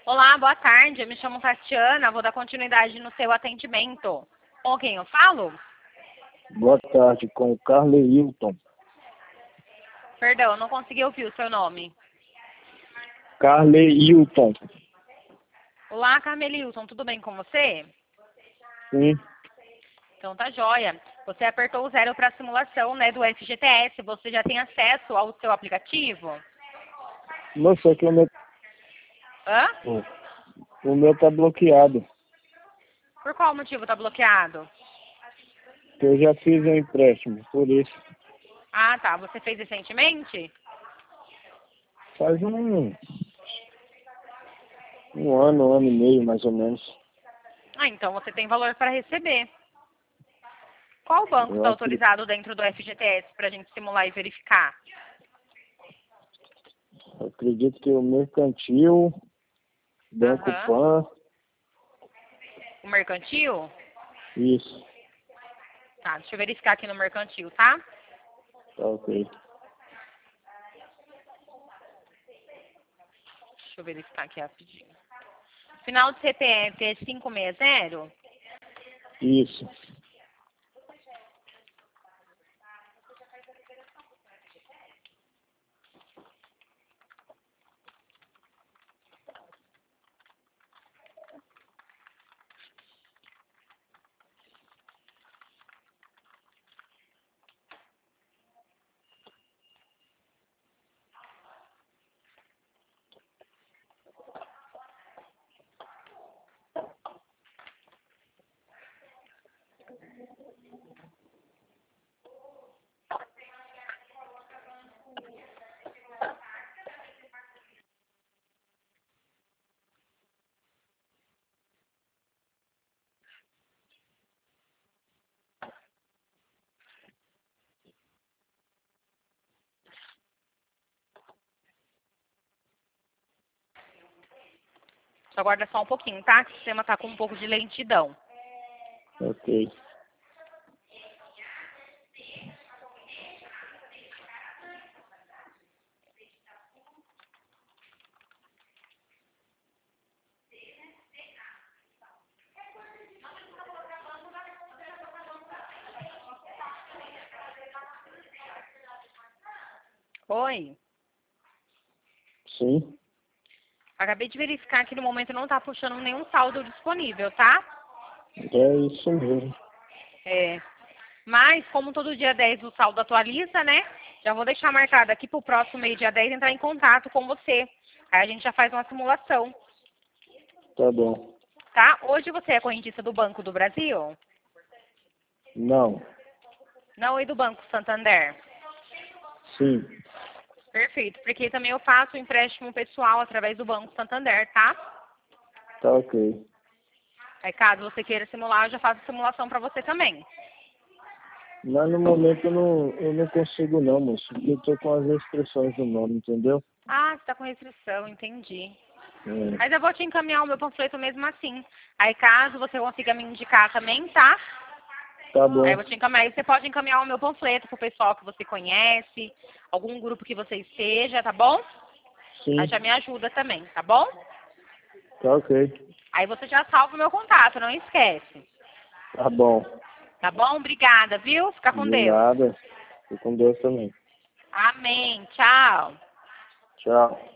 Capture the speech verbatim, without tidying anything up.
Olá, boa tarde. Eu me chamo Tatiana. Vou dar continuidade no seu atendimento. Com quem eu falo? Boa tarde, com o Carleilton. Perdão, eu não consegui ouvir o seu nome. Carleilton. Olá, Carmelilton. Tudo bem com você? Sim, Então tá joia. Você apertou o zero para a simulação, né, do F G T S. Você já tem acesso ao seu aplicativo? moça, que o meu, Hã? o meu tá bloqueado. Por qual motivo tá bloqueado? Que eu já fiz um empréstimo, por isso. Ah, tá. Você fez recentemente? Faz um, um ano, um ano e meio, mais ou menos. Ah, então você tem valor para receber. Qual banco Eu está acredito, autorizado dentro do F G T S para a gente simular e verificar? eu acredito que o Mercantil, Banco Aham. Pan, O mercantil? isso, Tá, deixa eu verificar aqui no mercantil, tá? tá ok. Deixa eu verificar aqui rapidinho. Final de C P F é cinco seis zero? Isso. Só aguarda só um pouquinho, tá? Que o sistema tá com um pouco de lentidão. Ok. Oi. Sim, Acabei de verificar que no momento não tá puxando nenhum saldo disponível, tá? é isso mesmo. É. Mas, como todo dia dez o saldo atualiza, né? Já vou deixar marcado aqui pro próximo meio dia dez entrar em contato com você. Aí a gente já faz uma simulação, Tá bom. tá? Hoje você é correntista do Banco do Brasil? Não, Não, e do Banco Santander? sim, Perfeito, porque também eu faço empréstimo pessoal através do Banco Santander, tá? tá ok. Aí caso você queira simular, eu já faço simulação para você também. Mas no momento eu não, eu não consigo não, moço, porque eu tô com as restrições no nome, entendeu? Ah, você tá com restrição, entendi. É, Mas eu vou te encaminhar o meu panfleto mesmo assim. Aí caso você consiga me indicar também, tá? tá Aí bom, eu vou te encaminhar. Aí você pode encaminhar o meu panfleto pro pessoal que você conhece, algum grupo que você esteja, tá bom? Aí sim, já me ajuda também, tá bom? tá ok. Aí você já salva o meu contato, não esquece. Tá bom. Tá bom? Obrigada, viu? Fica com De Deus. nada. Fique com Deus também. Amém. Tchau. Tchau.